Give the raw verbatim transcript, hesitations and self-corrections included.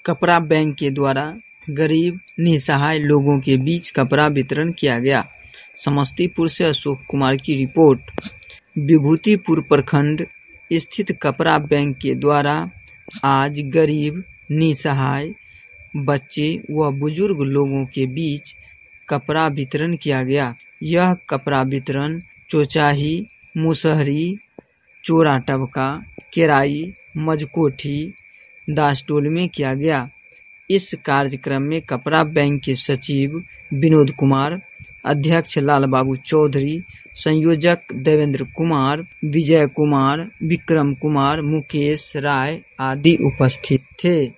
कपड़ा बैंक के द्वारा गरीब निसहाय लोगों के बीच कपड़ा वितरण किया गया। समस्तीपुर से अशोक कुमार की रिपोर्ट। विभूतिपुर प्रखंड स्थित कपड़ा बैंक के द्वारा आज गरीब निसहाय बच्चे व बुजुर्ग लोगों के बीच कपड़ा वितरण किया गया। यह कपड़ा वितरण चोचाही, मुसहरी, चोरा टबका, केराई, मजकोठी, दासटोल में किया गया। इस कार्यक्रम में कपड़ा बैंक के सचिव विनोद कुमार, अध्यक्ष लाल बाबू चौधरी, संयोजक देवेंद्र कुमार, विजय कुमार, विक्रम कुमार, मुकेश राय आदि उपस्थित थे।